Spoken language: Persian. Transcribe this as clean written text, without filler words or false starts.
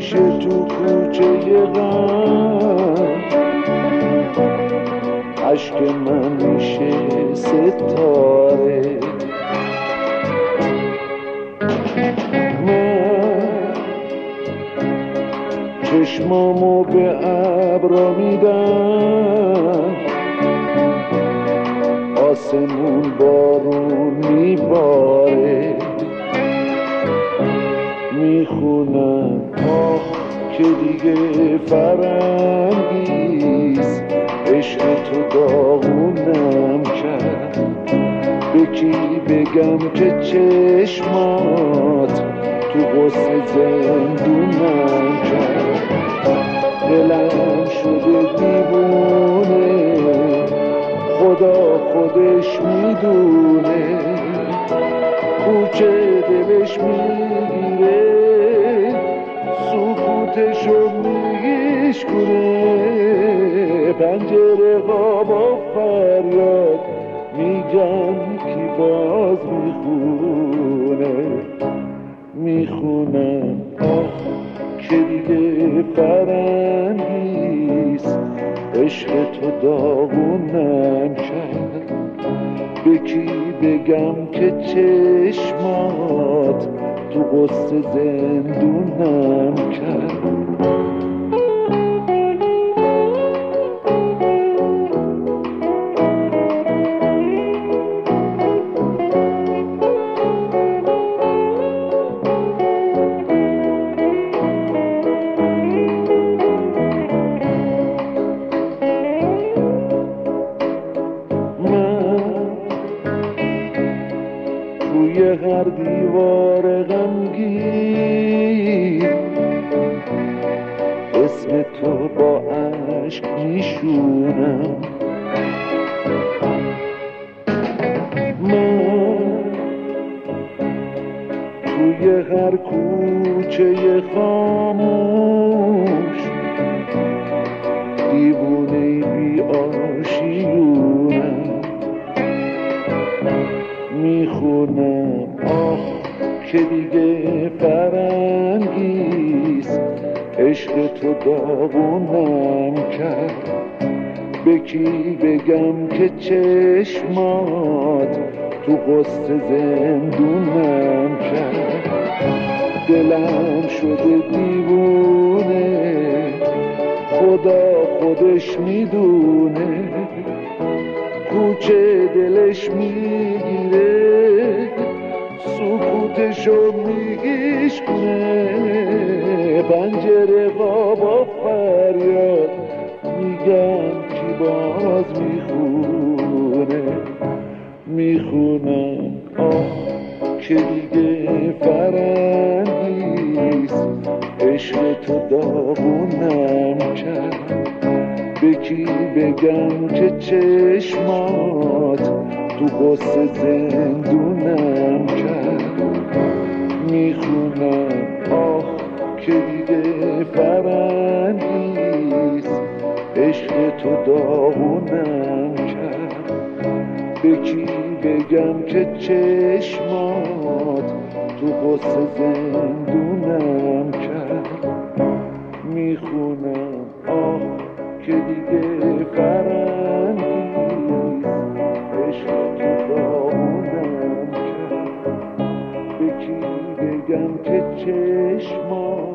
همیشه تو کوچه غم عشق من میشه ستاره. من چشمامو به ابرا میدم، آسمون بارون میباره. میخونم آه که دیگه فرنگیست، عشق تو داغونم کرد. به کی بگم که چشمات تو غصه زندونم کرد. دلم شده دیوونه، خدا خودش میدونه. کوچه دلش میگیره، سکوتشو میشکنه. پنجره ها با فریاد میگن کی باز میخونه. میخونم آه که دیگه فرنگیست، عشق تو داغونم کرد. به کی بگم که چشمات تو غصه زندونم کرد. توی هر دیوار غمگین اسم تو با عشق میشونم. من توی هر کوچه خاموش دیوونه بی آشیونم. میخونم آه که دیگه فرنگیست، عشق تو داغونم کرد. به کی بگم که چشمات تو غصه زندونم کرد. دلم شده دیوونه، خدا خودش میدونه. کوچه دلش میگیره، سکوتشو میشکنه. پنجره ها با فریاد میگن کی باز میخونه. میخونم آه که دیگه فرنگیست، عشق تو داغونم کرد. به کی بگم که چشمات تو غصه زندونم کرد. میخونم آه که دیگه فرنگیست، عشق تو داغونم کرد. به کی بگم که چشمات تو غصه زندونم کرد. میخونم آه که دیگه فرنگیست، عشق تو داغونم کرد. به کی بگم که چشمات